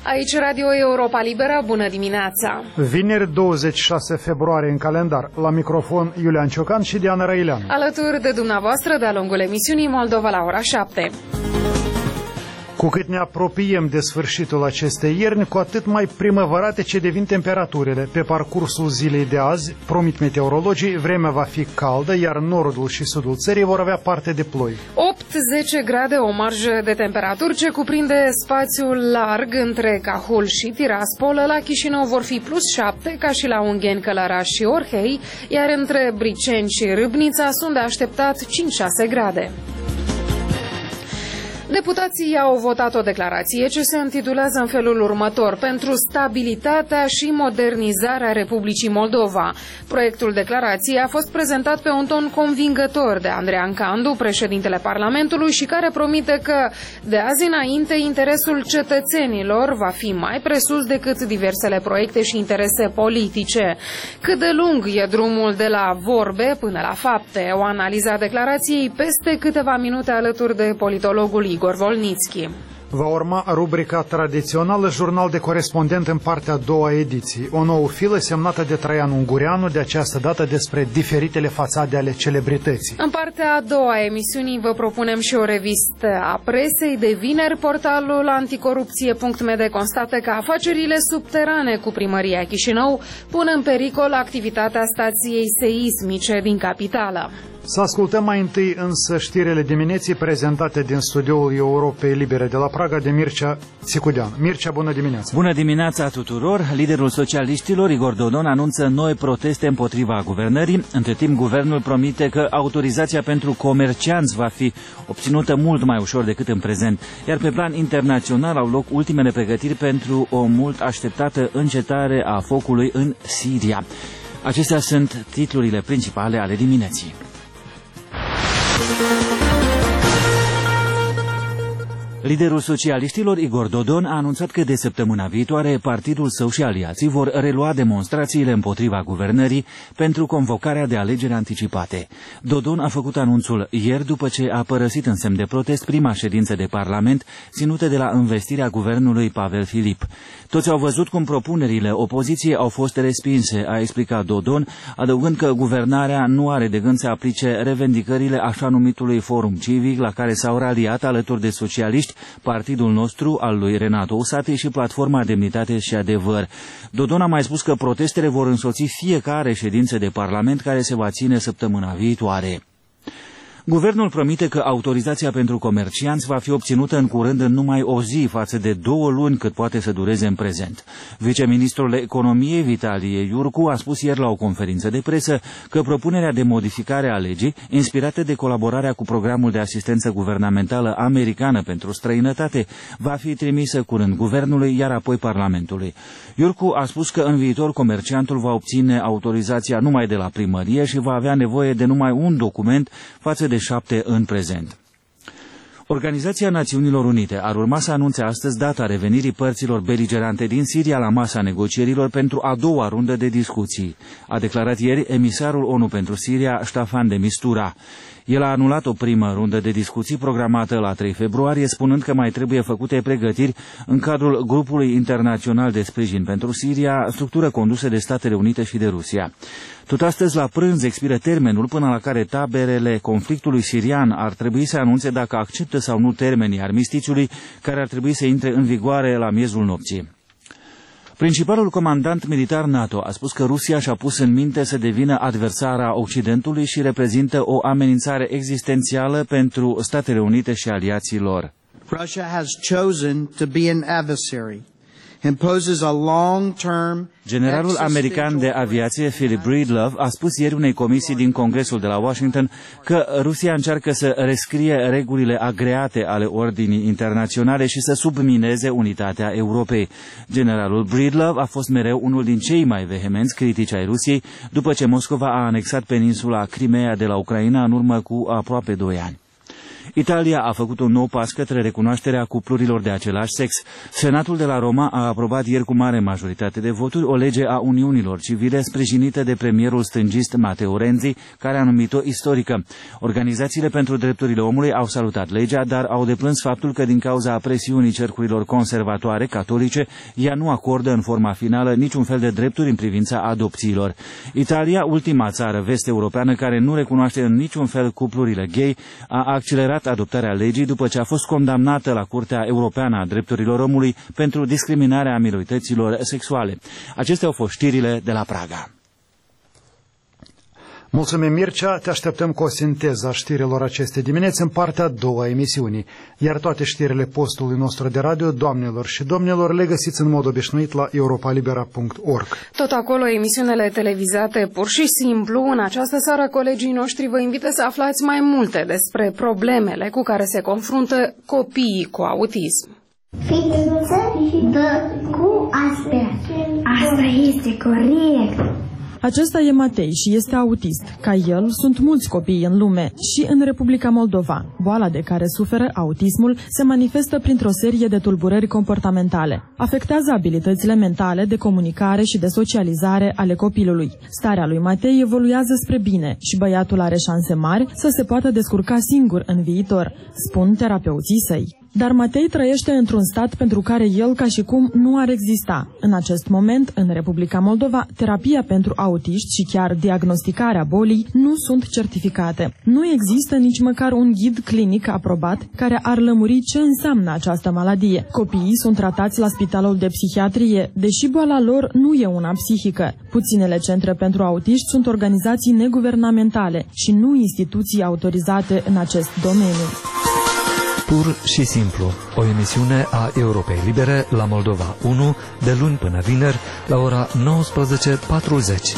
Aici Radio Europa Liberă, bună dimineața! Vineri 26 februarie în calendar, la microfon Iulian Ciocan și Diana Răileanu. Alături de dumneavoastră de-a lungul emisiunii Moldova la ora 7. Cu cât ne apropiem de sfârșitul acestei ierni, cu atât mai primăvărate ce devin temperaturile. Pe parcursul zilei de azi, promit meteorologii, vremea va fi caldă, iar nordul și sudul țării vor avea parte de ploi. 8-10 grade, o marjă de temperaturi ce cuprinde spațiul larg între Cahul și Tiraspol. La Chișinău vor fi +7, ca și la Ungheni, Călăraș și Orhei, iar între Briceni și Râbnița sunt de așteptat 5-6 grade. Deputații au votat o declarație ce se intitulează în felul următor: pentru stabilitatea și modernizarea Republicii Moldova. Proiectul declarației a fost prezentat pe un ton convingător de Andrean Candu, președintele Parlamentului, și care promite că de azi înainte interesul cetățenilor va fi mai presus decât diversele proiecte și interese politice. Cât de lung e drumul de la vorbe până la fapte? O analiză a declarației peste câteva minute alături de politologul Igor Volnitski. Va urma rubrica tradițională, jurnal de corespondent în partea a doua ediții. O nouă filă semnată de Traian Ungureanu, de această dată despre diferitele fațade ale celebrității. În partea a doua a emisiunii vă propunem și o revistă a presei. De vineri, portalul anticorupție.md constată că afacerile subterane cu primăria Chișinău pun în pericol activitatea stației seismice din capitală. Să ascultăm mai întâi însă știrile dimineții prezentate din studioul Europei Libere de la Praga de Mircea Țicudean. Mircea, bună dimineața! Bună dimineața tuturor! Liderul socialiștilor, Igor Dodon, anunță noi proteste împotriva guvernării. Între timp, guvernul promite că autorizația pentru comercianți va fi obținută mult mai ușor decât în prezent. Iar pe plan internațional au loc ultimele pregătiri pentru o mult așteptată încetare a focului în Siria. Acestea sunt titlurile principale ale dimineții. Liderul socialiștilor, Igor Dodon, a anunțat că de săptămâna viitoare partidul său și aliații vor relua demonstrațiile împotriva guvernării pentru convocarea de alegeri anticipate. Dodon a făcut anunțul ieri după ce a părăsit în semn de protest prima ședință de parlament ținută de la învestirea guvernului Pavel Filip. Toți au văzut cum propunerile opoziției au fost respinse, a explicat Dodon, adăugând că guvernarea nu are de gând să aplice revendicările așa numitului forum civic la care s-au raliat alături de socialiști partidul nostru al lui Renato Usati și Platforma Demnitate și Adevăr. Dodon a mai spus că protestele vor însoți fiecare ședință de parlament care se va ține săptămâna viitoare. Guvernul promite că autorizația pentru comercianți va fi obținută în curând în numai o zi față de 2 luni cât poate să dureze în prezent. Viceministrul Economiei, Vitalie Iurcu, a spus ieri la o conferință de presă că propunerea de modificare a legii, inspirată de colaborarea cu programul de asistență guvernamentală americană pentru străinătate, va fi trimisă curând guvernului, iar apoi Parlamentului. Iurcu a spus că în viitor comerciantul va obține autorizația numai de la primărie și va avea nevoie de numai un document față de 7 în prezent. Organizația Națiunilor Unite ar urma să anunțe astăzi data revenirii părților beligerante din Siria la masa negocierilor pentru a doua rundă de discuții, a declarat ieri emisarul ONU pentru Siria, Staffan de Mistura. El a anulat o primă rundă de discuții programată la 3 februarie, spunând că mai trebuie făcute pregătiri în cadrul Grupului Internațional de Sprijin pentru Siria, structură condusă de Statele Unite și de Rusia. Tot astăzi, la prânz, expiră termenul până la care taberele conflictului sirian ar trebui să anunțe dacă acceptă sau nu termenii armistițiului, care ar trebui să intre în vigoare la miezul nopții. Principalul comandant militar NATO a spus că Rusia și-a pus în minte să devină adversara Occidentului și reprezintă o amenințare existențială pentru Statele Unite și aliații lor. Russia has chosen to be an adversary. Generalul american de aviație Philip Breedlove a spus ieri unei comisii din Congresul de la Washington că Rusia încearcă să rescrie regulile agreate ale ordinii internaționale și să submineze unitatea Europei. Generalul Breedlove a fost mereu unul din cei mai vehemenți critici ai Rusiei după ce Moscova a anexat peninsula Crimea de la Ucraina în urmă cu aproape 2 ani. Italia a făcut un nou pas către recunoașterea cuplurilor de același sex. Senatul de la Roma a aprobat ieri cu mare majoritate de voturi o lege a uniunilor civile sprijinită de premierul stângist Matteo Renzi, care a numit-o istorică. Organizațiile pentru drepturile omului au salutat legea, dar au deplâns faptul că din cauza presiunii cercurilor conservatoare catolice, ea nu acordă în forma finală niciun fel de drepturi în privința adopțiilor. Italia, ultima țară vest-europeană care nu recunoaște în niciun fel cuplurile gay, a accelerat adoptarea legii după ce a fost condamnată la Curtea Europeană a Drepturilor Omului pentru discriminarea minorităților sexuale. Acestea au fost știrile de la Praga. Mulțumim, Mircea, te așteptăm cu o sinteză a știrilor acestei dimineți în partea a doua a emisiunii. Iar toate știrile postului nostru de radio, doamnelor și domnilor, le găsiți în mod obișnuit la europalibera.org. Tot acolo, emisiunile televizate pur și simplu. În această seară, colegii noștri vă invită să aflați mai multe despre problemele cu care se confruntă copiii cu autism. Fiță dă cu astea. Asta este corect. Acesta e Matei și este autist. Ca el, sunt mulți copii în lume și în Republica Moldova. Boala de care suferă, autismul, se manifestă printr-o serie de tulburări comportamentale. Afectează abilitățile mentale, de comunicare și de socializare ale copilului. Starea lui Matei evoluează spre bine și băiatul are șanse mari să se poată descurca singur în viitor, spun terapeuții săi. Dar Matei trăiește într-un stat pentru care el ca și cum nu ar exista. În acest moment, în Republica Moldova, terapia pentru autiști și chiar diagnosticarea bolii nu sunt certificate. Nu există nici măcar un ghid clinic aprobat care ar lămuri ce înseamnă această maladie. Copiii sunt tratați la spitalul de psihiatrie, deși boala lor nu e una psihică. Puținele centre pentru autiști sunt organizații neguvernamentale și nu instituții autorizate în acest domeniu. Pur și simplu, o emisiune a Europei Libere la Moldova 1, de luni până vineri, la ora 19:40.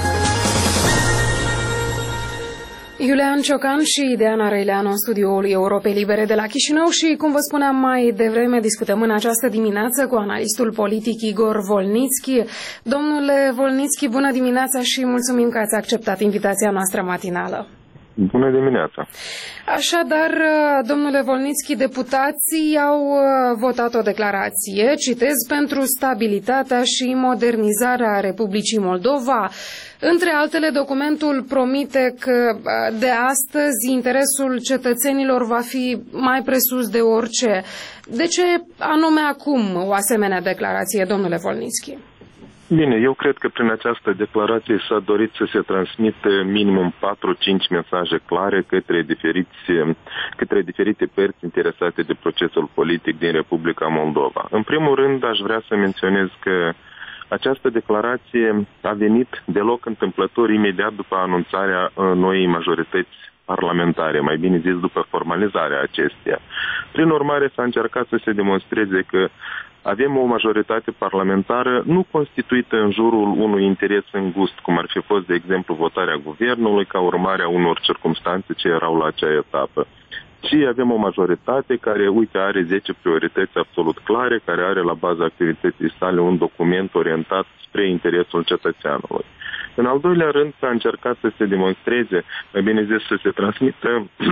Iulian Ciocan și Diana Reileanu în studioul Europei Libere de la Chișinău și, cum vă spuneam mai devreme, discutăm în această dimineață cu analistul politic Igor Volnitski. Domnule Volnitski, bună dimineața și mulțumim că ați acceptat invitația noastră matinală. Bună dimineața! Așadar, domnule Volnitski, deputații au votat o declarație, citez, pentru stabilitatea și modernizarea Republicii Moldova. Între altele, documentul promite că de astăzi interesul cetățenilor va fi mai presus de orice. De ce anume acum o asemenea declarație, domnule Volnitski? Bine, eu cred că prin această declarație s-a dorit să se transmită minimum 4-5 mesaje clare către diferite părți interesate de procesul politic din Republica Moldova. În primul rând, aș vrea să menționez că această declarație a venit deloc întâmplător imediat după anunțarea noii majorități parlamentare, mai bine zis după formalizarea acesteia. Prin urmare, s-a încercat să se demonstreze că avem o majoritate parlamentară nu constituită în jurul unui interes îngust, cum ar fi fost, de exemplu, votarea guvernului ca urmare a unor circumstanțe ce erau la acea etapă. Și avem o majoritate care, uite, are 10 priorități absolut clare, care are la baza activității sale un document orientat spre interesul cetățeanului. În al doilea rând, s-a încercat să se demonstreze, mai bine zis, să se transmită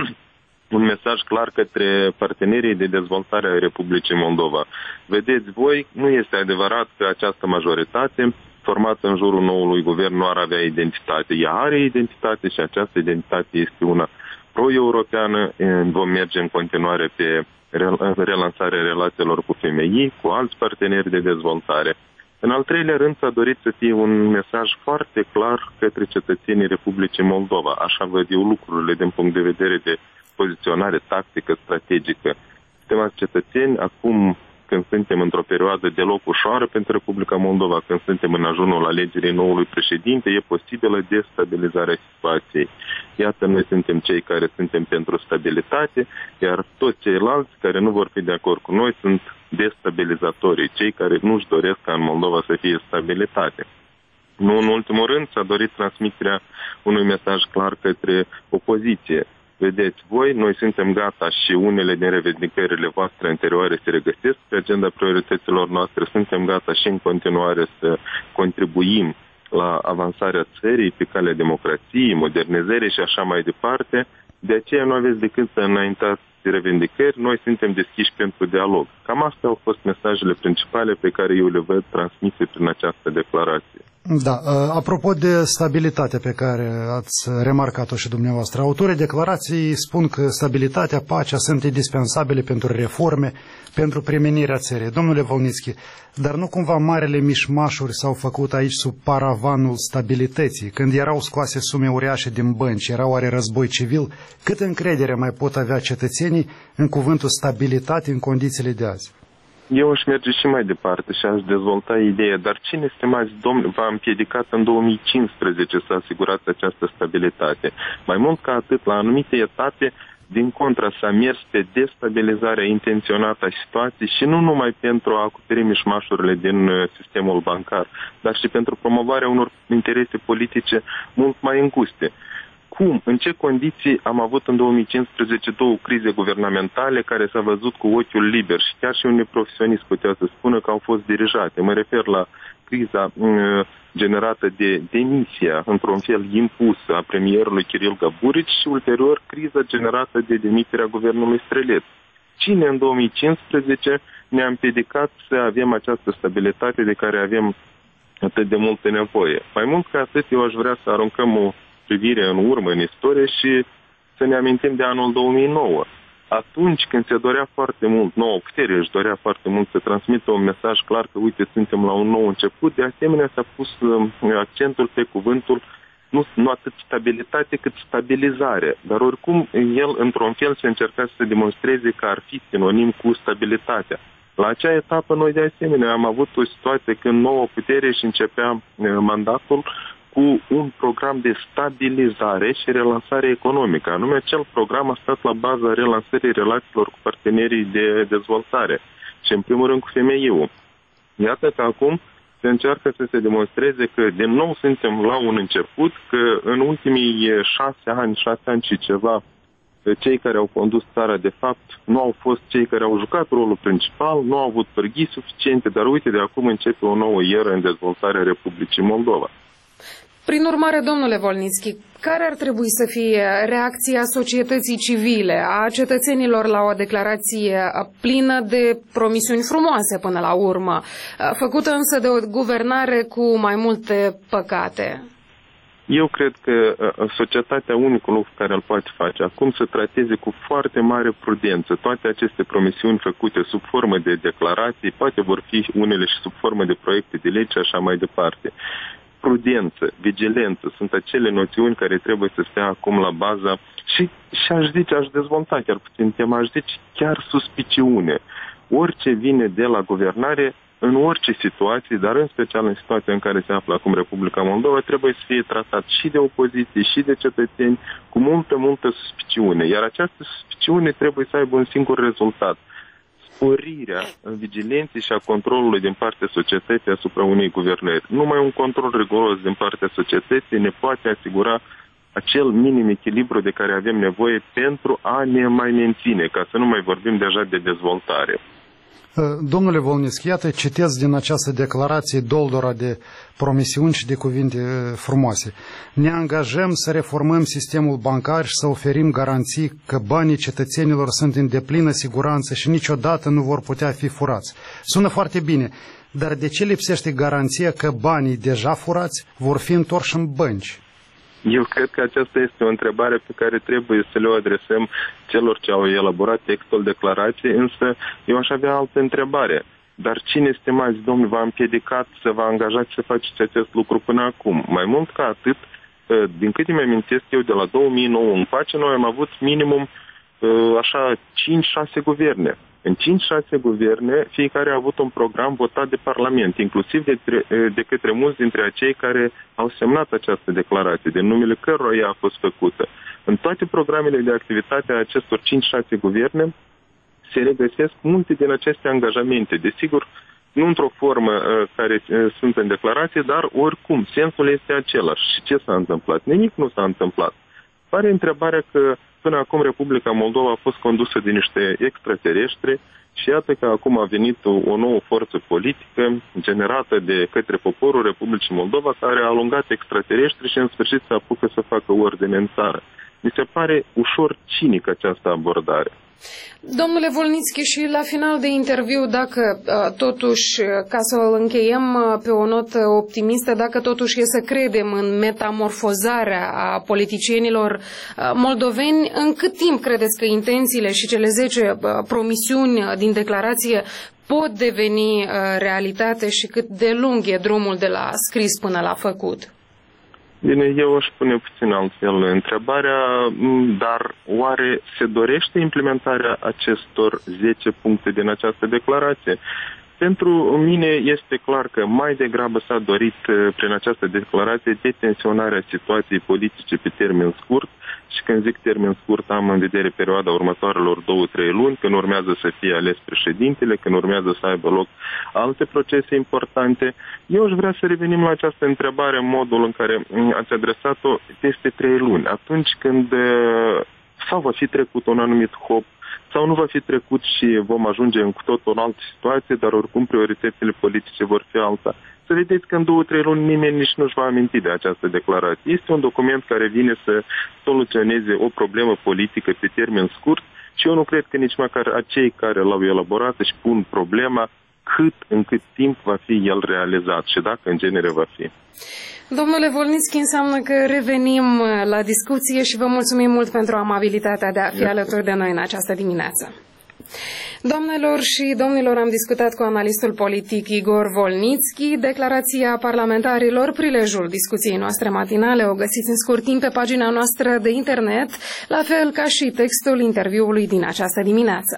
un mesaj clar către partenerii de dezvoltare a Republicii Moldova. Vedeți voi, nu este adevărat că această majoritate formată în jurul noului guvern nu ar avea identitate. Ea are identitate și această identitate este una pro-europeană. Vom merge în continuare pe relansarea relațiilor cu FMI, cu alți parteneri de dezvoltare. În al treilea rând, s-a dorit să fie un mesaj foarte clar către cetățenii Republicii Moldova. Așa văd eu lucrurile din punct de vedere de poziționare tactică, strategică. Stimați cetățeni, acum când suntem într-o perioadă deloc ușoară pentru Republica Moldova, când suntem în ajunul alegerii noului președinte, e posibilă destabilizarea situației. Iată, noi suntem cei care suntem pentru stabilitate, iar toți ceilalți care nu vor fi de acord cu noi sunt destabilizatorii, cei care nu-și doresc ca în Moldova să fie stabilitate. Nu în ultimul rând, s-a dorit transmiterea unui mesaj clar către opoziție. Vedeți voi, noi suntem gata și unele din revendicările voastre anterioare se regăsesc pe agenda priorităților noastre. Suntem gata și în continuare să contribuim la avansarea țării pe calea democrației, modernizării și așa mai departe. De aceea nu aveți decât să înaintați aceste revendicări, noi suntem deschiși pentru dialog. Cam astea au fost mesajele principale pe care eu le văd transmise prin această declarație. Da, apropo de stabilitatea pe care ați remarcat-o și dumneavoastră, autorii declarației spun că stabilitatea, pacea sunt indispensabile pentru reforme, pentru premenirea țării. Domnule Volnitski, dar nu cumva marele mișmașuri s-au făcut aici sub paravanul stabilității, când erau scoase sume uriașe din bănci, era oare război civil? Cât încredere mai pot avea cetățenii în cuvântul stabilitate în condițiile de azi? Eu aș merge și mai departe și aș dezvolta ideea, dar cine, stimați domni, v-a împiedicat în 2015 să asigurați această stabilitate? Mai mult ca atât, la anumite etape, din contra, s-a mers pe destabilizarea intenționată a situației și nu numai pentru a acoperi mișmașurile din sistemul bancar, dar și pentru promovarea unor interese politice mult mai înguste. Cum, în ce condiții am avut în 2015 două crize guvernamentale care s-a văzut cu ochiul liber și chiar și un neprofesionist putea să spună că au fost dirijate. Mă refer la criza generată de demisia, într-un fel impusă, a premierului Kiril Gaburici și ulterior criza generată de demiterea guvernului Streleț. Cine în 2015 ne-a împiedicat să avem această stabilitate de care avem atât de multă nevoie? Mai mult ca atât, eu aș vrea să aruncăm o privire în urmă în istorie și să ne amintim de anul 2009. Atunci când se dorea foarte mult, noua putere își dorea foarte mult să transmită un mesaj clar că, uite, suntem la un nou început, de asemenea s-a pus accentul pe cuvântul nu atât stabilitate cât stabilizare. Dar oricum el, într-un fel, se încerca să demonstreze că ar fi sinonim cu stabilitatea. La acea etapă, noi de asemenea am avut o situație când noua putere își începea mandatul cu un program de stabilizare și relansare economică. Anume, acel program a stat la baza relansării relațiilor cu partenerii de dezvoltare și, în primul rând, cu FMI-ul. Iată că acum se încearcă să se demonstreze că, din nou, suntem la un început, că în ultimii 6 ani și ceva, cei care au condus țara, de fapt, nu au fost cei care au jucat rolul principal, nu au avut pârghii suficiente, dar uite, de acum începe o nouă eră în dezvoltarea Republicii Moldova. Prin urmare, domnule Volnitski, care ar trebui să fie reacția societății civile, a cetățenilor la o declarație plină de promisiuni frumoase până la urmă, făcută însă de o guvernare cu mai multe păcate? Eu cred că societatea, unicul lucru care îl poate face acum, să trateze cu foarte mare prudență toate aceste promisiuni făcute sub formă de declarații, poate vor fi unele și sub formă de proiecte de lege și așa mai departe. Prudență, vigilență sunt acele noțiuni care trebuie să stea acum la baza și aș dezvolta chiar puțin tema, aș zice chiar suspiciune. Orice vine de la guvernare, în orice situație, dar în special în situația în care se află acum Republica Moldova, trebuie să fie tratat și de opoziție și de cetățeni cu multă suspiciune. Iar această suspiciune trebuie să aibă un singur rezultat: sporirea vigilenței și a controlului din partea societății asupra unei guvernări. Numai un control riguros din partea societății ne poate asigura acel minim echilibru de care avem nevoie pentru a ne mai menține, ca să nu mai vorbim deja de dezvoltare. Domnule Volnitski, iată, citesc din această declarație doldora de promisiuni și de cuvinte frumoase. Ne angajăm să reformăm sistemul bancar și să oferim garanții că banii cetățenilor sunt în deplină siguranță și niciodată nu vor putea fi furați. Sună foarte bine, dar de ce lipsește garanția că banii deja furați vor fi întorși în bănci? Eu cred că aceasta este o întrebare pe care trebuie să le adresăm celor ce au elaborat textul declarației, însă eu aș avea altă întrebare. Dar cine, stimați domni, v-a împiedicat să vă angajați să faceți acest lucru până acum? Mai mult ca atât, din câte îmi amintesc eu, de la 2009 încoace, noi am avut minimum așa 5-6 guverne. În 5-6 guverne, fiecare a avut un program votat de Parlament, inclusiv de către mulți dintre acei care au semnat această declarație, de numele cărora ea a fost făcută. În toate programele de activitate a acestor 5-6 guverne se regăsesc multe din aceste angajamente. Desigur, nu într-o formă care sunt în declarație, dar oricum, sensul este același. Și ce s-a întâmplat? Nimic nu s-a întâmplat. Pare întrebarea că până acum Republica Moldova a fost condusă de niște extraterestri și iată că acum a venit o nouă forță politică generată de către poporul Republicii Moldova, care a alungat extraterestri și în sfârșit se apucă să facă ordine în țară. Mi se pare ușor cinic această abordare. Domnule Volnițchi, și la final de interviu, dacă totuși, ca să încheiem pe o notă optimistă, dacă totuși e să credem în metamorfozarea a politicienilor moldoveni, în cât timp credeți că intențiile și cele 10 promisiuni din declarație pot deveni realitate și cât de lung e drumul de la scris până la făcut? Bine, eu aș pune puțin altfel întrebarea, dar oare se dorește implementarea acestor 10 puncte din această declarație? Pentru mine este clar că mai degrabă s-a dorit prin această declarație detensionarea situației politice pe termen scurt, și când zic termen scurt am în vedere perioada următoarelor 2-3 luni, când urmează să fie ales președintele, când urmează să aibă loc alte procese importante. Eu aș vrea să revenim la această întrebare în modul în care ați adresat-o peste 3 luni, atunci când sau va fi trecut un anumit hop, sau nu va fi trecut și vom ajunge în cu totul în altă situație, dar oricum prioritățile politice vor fi alta. Să vedeți că în 2-3 luni nimeni nici nu-și va aminti de această declarație. Este un document care vine să soluționeze o problemă politică pe termen scurt și eu nu cred că nici măcar acei care l-au elaborat își pun problema în cât timp va fi el realizat și dacă în genere va fi. Domnule Volnițchi, înseamnă că revenim la discuție și vă mulțumim mult pentru amabilitatea de a fi alături de noi în această dimineață. Doamnelor și domnilor, am discutat cu analistul politic Igor Volnițchi. Declarația parlamentarilor, prilejul discuției noastre matinale, o găsiți în scurt timp pe pagina noastră de internet, la fel ca și textul interviului din această dimineață.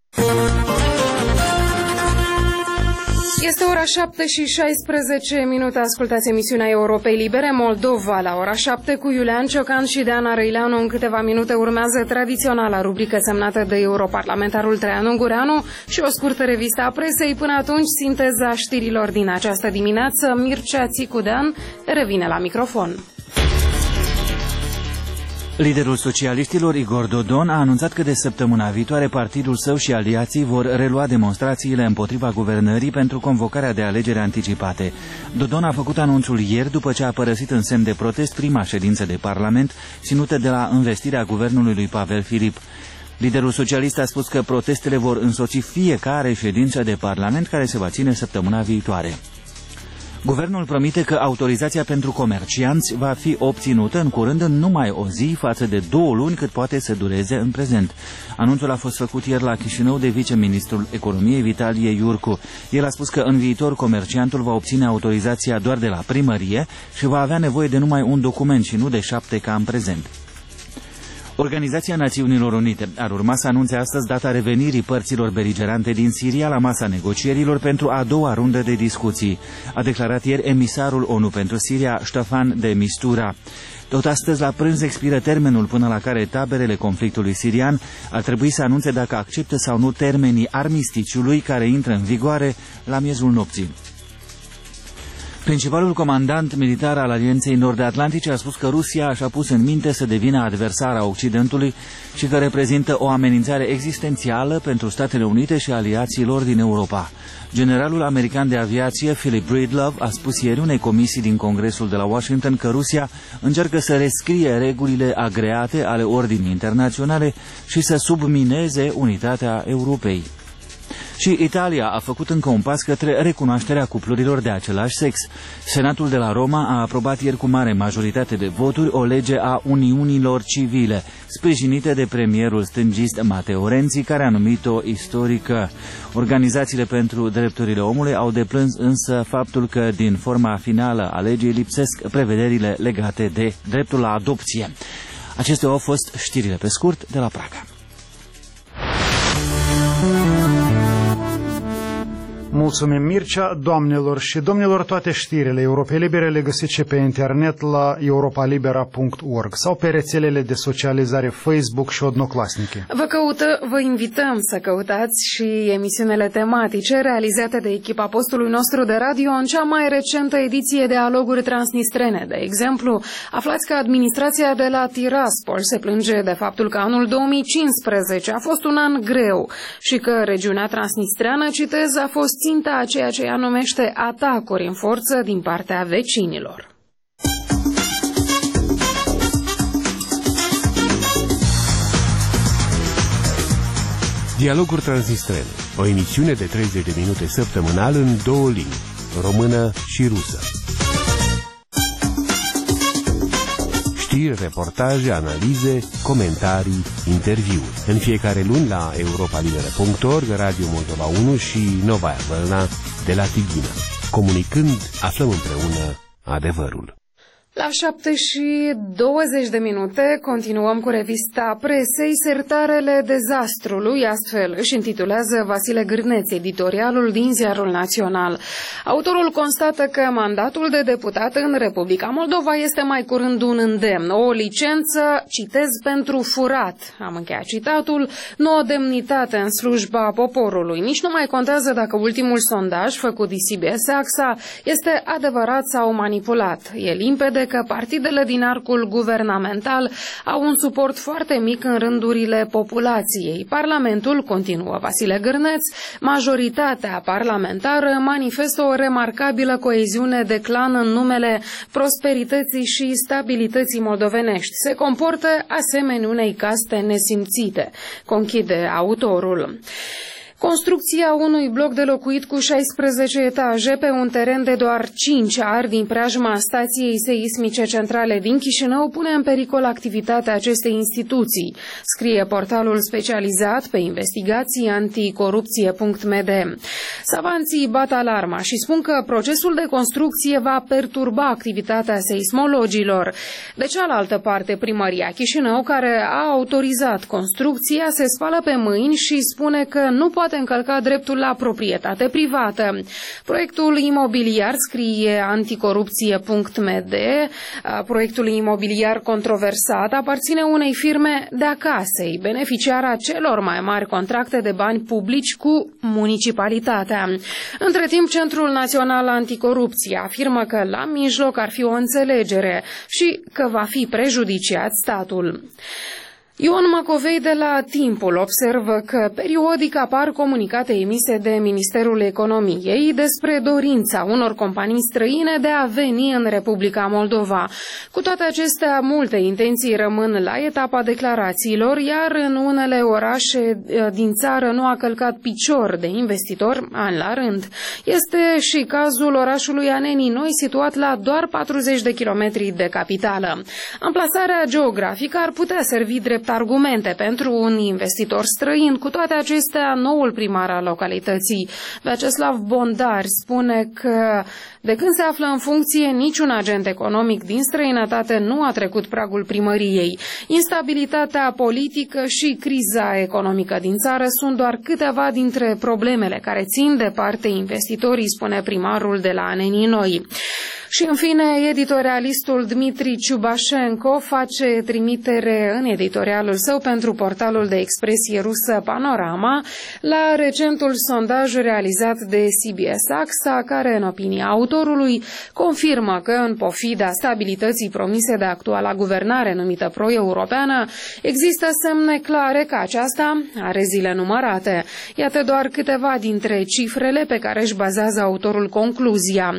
Este ora 7 și 16 minute, ascultați emisiunea Europei Libere, Moldova la ora 7 cu Iulian Ciocan și Deana Răileanu. În câteva minute urmează tradiționala rubrică semnată de europarlamentarul Traian Ungureanu și o scurtă revistă a presei. Până atunci, sinteza știrilor din această dimineață. Mircea Țicudean revine la microfon. Liderul socialiștilor Igor Dodon a anunțat că de săptămâna viitoare partidul său și aliații vor relua demonstrațiile împotriva guvernării pentru convocarea de alegeri anticipate. Dodon a făcut anunțul ieri după ce a părăsit în semn de protest prima ședință de parlament ținută de la învestirea guvernului lui Pavel Filip. Liderul socialist a spus că protestele vor însoți fiecare ședință de parlament care se va ține săptămâna viitoare. Guvernul promite că autorizația pentru comercianți va fi obținută în curând în numai o zi față de 2 luni cât poate să dureze în prezent. Anunțul a fost făcut ieri la Chișinău de viceministrul economiei Vitalie Iurcu. El a spus că în viitor comerciantul va obține autorizația doar de la primărie și va avea nevoie de numai un document și nu de 7 ca în prezent. Organizația Națiunilor Unite ar urma să anunțe astăzi data revenirii părților beligerante din Siria la masa negocierilor pentru a doua rundă de discuții, a declarat ieri emisarul ONU pentru Siria, Staffan de Mistura. Tot astăzi, la prânz, expiră termenul până la care taberele conflictului sirian ar trebui să anunțe dacă acceptă sau nu termenii armisticiului care intră în vigoare la miezul nopții. Principalul comandant militar al Alianței Nord-Atlantice a spus că Rusia și-a pus în minte să devină adversara Occidentului și că reprezintă o amenințare existențială pentru Statele Unite și aliații lor din Europa. Generalul american de aviație Philip Breedlove a spus ieri unei comisii din Congresul de la Washington că Rusia încearcă să rescrie regulile agreate ale ordinii internaționale și să submineze unitatea Europei. Și Italia a făcut încă un pas către recunoașterea cuplurilor de același sex. Senatul de la Roma a aprobat ieri cu mare majoritate de voturi o lege a uniunilor civile, sprijinită de premierul stângist Matteo Renzi, care a numit-o istorică. Organizațiile pentru drepturile omului au deplâns însă faptul că din forma finală a legii lipsesc prevederile legate de dreptul la adopție. Acestea au fost știrile pe scurt de la Praga. Mulțumim, Mircea. Doamnelor și domnilor, toate știrile Europei Libere le găsiți și pe internet la europalibera.org sau pe rețelele de socializare Facebook și Odnoclasnice. Vă invităm să căutați și emisiunile tematice realizate de echipa postului nostru de radio în cea mai recentă ediție de Aloguri Transnistrene. De exemplu, aflați că administrația de la Tiraspol se plânge de faptul că anul 2015 a fost un an greu și că regiunea transnistreană, citez, a fost ținta a ceea ce ea numește atacuri în forță din partea vecinilor. Dialoguri Transnistrene, o emisiune de 30 de minute săptămânal în două limbi, română și rusă. Știri, reportaje, analize, comentarii, interviuri. În fiecare luni la europalibera.org, Radio Moldova 1 și Novaia Vălna de la Tighina. Comunicând, aflăm împreună adevărul. La 7:20 continuăm cu revista presei Sertarele dezastrului, astfel își intitulează Vasile Gârneț, editorialul din Ziarul Național. Autorul constată că mandatul de deputat în Republica Moldova este mai curând un îndemn, o licență, citez, pentru furat. Am încheiat citatul, nu o demnitate în slujba poporului. Nici nu mai contează dacă ultimul sondaj făcut de CBS AXA este adevărat sau manipulat. E limpede că partidele din arcul guvernamental au un suport foarte mic în rândurile populației. Parlamentul, continuă Vasile Gârneț, majoritatea parlamentară manifestă o remarcabilă coeziune de clan în numele prosperității și stabilității moldovenești. Se comportă asemenea unei caste nesimțite, conchide autorul. Construcția unui bloc de locuit cu 16 etaje pe un teren de doar 5 ari din preajma stației seismice centrale din Chișinău pune în pericol activitatea acestei instituții, scrie portalul specializat pe investigații anticorupție.md. Savanții bat alarma și spun că procesul de construcție va perturba activitatea seismologilor. De cealaltă parte, primăria Chișinău, care a autorizat construcția, se spală pe mâini și spune că nu poate încălca dreptul la proprietate privată. Proiectul imobiliar, scrie anticorupție.md, proiectul imobiliar controversat aparține unei firme de acasei, beneficiara celor mai mari contracte de bani publici cu municipalitatea. Între timp, Centrul Național Anticorupție afirmă că la mijloc ar fi o înțelegere și că va fi prejudiciat statul. Ion Macovei de la Timpul observă că periodic apar comunicate emise de Ministerul Economiei despre dorința unor companii străine de a veni în Republica Moldova. Cu toate acestea, multe intenții rămân la etapa declarațiilor, iar în unele orașe din țară nu a călcat picior de investitor an la rând. Este și cazul orașului Anenii Noi, situat la doar 40 de kilometri de capitală. Amplasarea geografică ar putea servi drept argumente pentru un investitor străin. Cu toate acestea, noul primar al localității, Vyacheslav Bondar, spune că de când se află în funcție, niciun agent economic din străinătate nu a trecut pragul primăriei. Instabilitatea politică și criza economică din țară sunt doar câteva dintre problemele care țin departe investitorii, spune primarul de la Anenii Noi. Și în fine, editorialistul Dmitri Ciubașenko face trimitere în editorialul său pentru portalul de expresie rusă Panorama la recentul sondaj realizat de CBS AXA, care, în opinia autorului, confirmă că, în pofida stabilității promise de actuala guvernare numită pro-europeană, există semne clare că aceasta are zile numărate. Iată doar câteva dintre cifrele pe care își bazează autorul concluzia.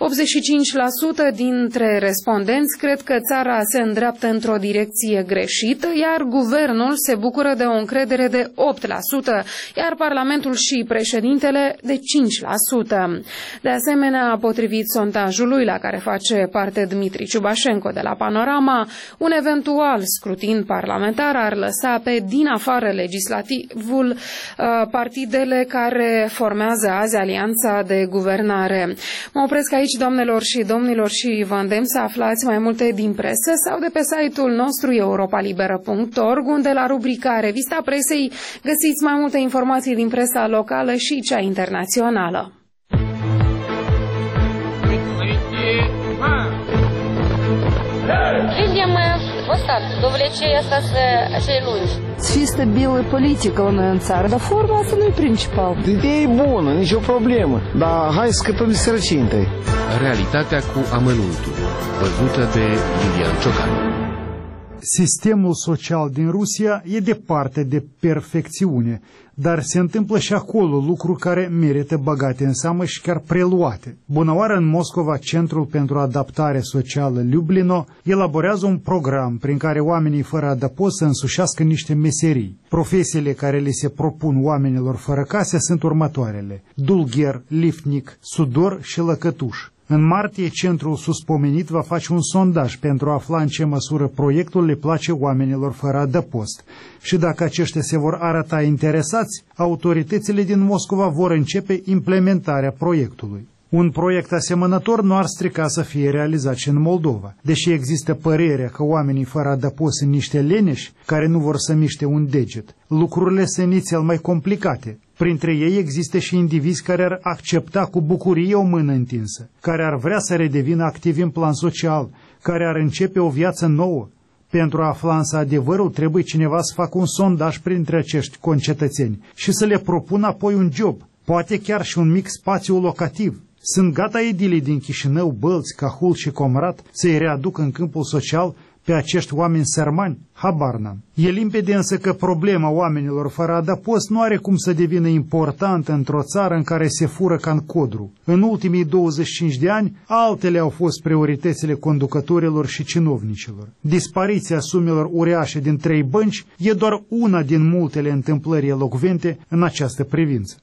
85% dintre respondenți cred că țara se îndreaptă într-o direcție greșită, iar guvernul se bucură de o încredere de 8%, iar Parlamentul și președintele de 5%. De asemenea, potrivit sondajului la care face parte Dmitri Ciubașenko de la Panorama, un eventual scrutin parlamentar ar lăsa pe din afară legislativul partidele care formează azi alianța de guvernare. Mă opresc aici, doamnelor și domnilor, și vă îndemn să aflați mai multe din presă sau de pe site-ul nostru europalibera.org, unde la rubrica Revista Presei găsiți mai multe informații din presa locală și cea internațională. Видим остатки, довлечение остатка acei lungi. Fii stabilă politică în țară, dar forma asta nu e principal. Ideea e bună, nicio problemă, dar hai să scăpăm de sărăcie întâi. Realitatea cu amănuntul, văzută de Lilian Ciocan. Sistemul social din Rusia e departe de perfecțiune, dar se întâmplă și acolo lucruri care merită băgate în seamă și chiar preluate. Bunăoară, în Moscova, Centrul pentru Adaptare Socială Lublino elaborează un program prin care oamenii fără adăpost să însușească niște meserii. Profesiile care li se propun oamenilor fără case sunt următoarele: dulgher, liftnic, sudor și lăcătuș. În martie, centrul suspomenit va face un sondaj pentru a afla în ce măsură proiectul le place oamenilor fără adăpost. Și dacă aceștia se vor arăta interesați, autoritățile din Moscova vor începe implementarea proiectului. Un proiect asemănător nu ar strica să fie realizat și în Moldova, deși există părerea că oamenii fără adăpost sunt niște leneși care nu vor să miște un deget. Lucrurile sunt inițial mai complicate. Printre ei există și indivizi care ar accepta cu bucurie o mână întinsă, care ar vrea să redevină activi în plan social, care ar începe o viață nouă. Pentru a afla însă adevărul, trebuie cineva să facă un sondaj printre acești concetățeni și să le propună apoi un job, poate chiar și un mic spațiu locativ. Sunt gata edilii din Chișinău, Bălți, Cahul și Comrat să-i readucă în câmpul social pe acești oameni sărmani? Habar n-am. E limpede însă că problema oamenilor fără adăpost nu are cum să devină importantă într-o țară în care se fură ca în codru. În ultimii 25 de ani, altele au fost prioritățile conducătorilor și cinovnicilor. Dispariția sumelor uriașe din 3 bănci e doar una din multele întâmplări elocvente în această privință.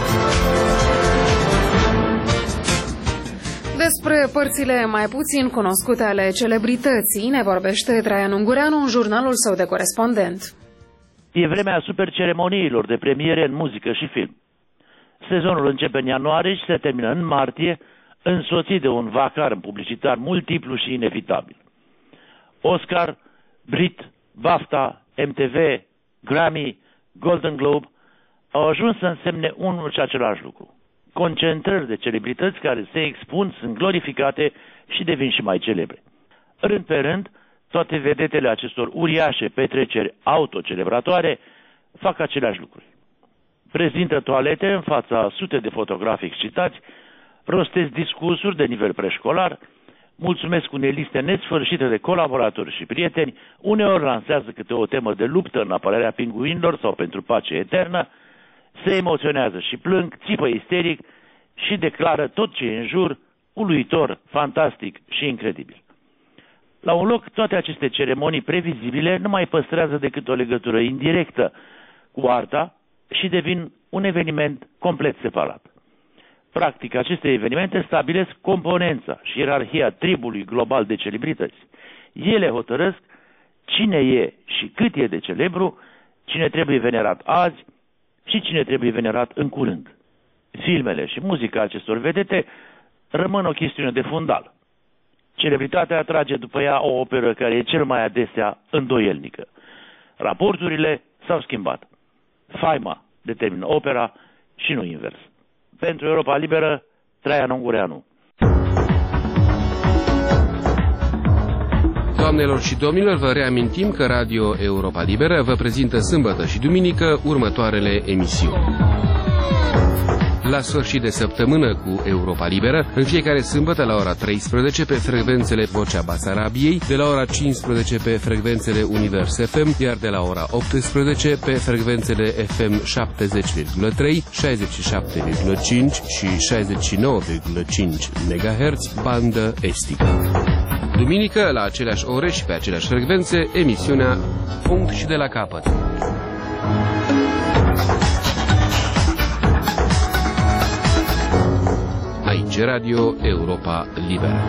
Despre părțile mai puțin cunoscute ale celebrității ne vorbește Traian Ungureanu în jurnalul său de corespondent. E vremea superceremoniilor de premiere în muzică și film. Sezonul începe în ianuarie și se termină în martie, însoțit de un vacar publicitar multiplu și inevitabil. Oscar, Brit, BAFTA, MTV, Grammy, Golden Globe au ajuns să însemne unul și același lucru. Concentrări de celebrități care se expun, sunt glorificate și devin și mai celebre. Rând pe rând, toate vedetele acestor uriașe petreceri autocelebratoare fac aceleași lucruri. Prezintă toalete în fața sute de fotografi excitați, rostesc discursuri de nivel preșcolar, mulțumesc unei liste nesfârșite de colaboratori și prieteni, uneori lansează câte o temă de luptă în apărarea pinguinilor sau pentru pace eternă, se emoționează și plâng, țipă isteric și declară tot ce e în jur uluitor, fantastic și incredibil. La un loc, toate aceste ceremonii previzibile nu mai păstrează decât o legătură indirectă cu arta și devin un eveniment complet separat. Practic, aceste evenimente stabilesc componența și ierarhia tribului global de celebrități. Ele hotărăsc cine e și cât e de celebru, cine trebuie venerat azi și cine trebuie venerat în curând. Filmele și muzica acestor vedete rămân o chestiune de fundal. Celebritatea atrage după ea o operă care e cel mai adesea îndoielnică. Raporturile s-au schimbat. Faima determină opera și nu invers. Pentru Europa Liberă, Traian Ungureanu. Doamnelor și domnilor, vă reamintim că Radio Europa Liberă vă prezintă sâmbătă și duminică următoarele emisiuni. La sfârșit de săptămână cu Europa Liberă, în fiecare sâmbătă la ora 13 pe frecvențele Vocea Basarabiei, de la ora 15 pe frecvențele Univers FM, iar de la ora 18 pe frecvențele FM 70,3, 67,5 și 69,5 MHz, bandă estică. Duminică, la aceleași ore și pe aceleași frecvențe, emisiunea Punct și de la capăt. Aici Radio Europa Liberă.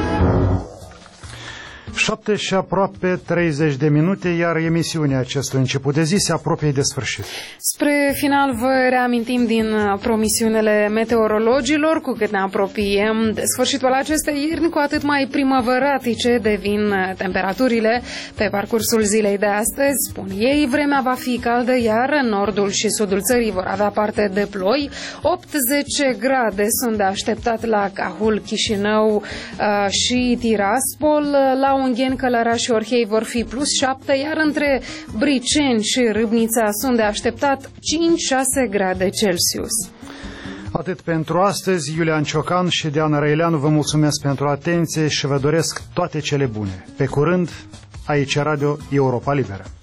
7 și aproape 30 de minute, iar emisiunea acestui început de zi se apropie de sfârșit. Spre final vă reamintim din promisiunile meteorologilor, cu cât ne apropiem de sfârșitul acestei ierni, cu atât mai primăvăratice devin temperaturile pe parcursul zilei de astăzi. Spun ei, vremea va fi caldă, iar în nordul și sudul țării vor avea parte de ploi. 8-10 grade sunt de așteptat la Cahul, Chișinău și Tiraspol. La Ungheni, Călăraș și Orhei vor fi +7, iar între Briceni și Râbnița sunt de așteptat 5-6 grade Celsius. Atât pentru astăzi. Iulian Ciocan și Diana Răileanu vă mulțumesc pentru atenție și vă doresc toate cele bune. Pe curând, Aici Radio Europa Liberă.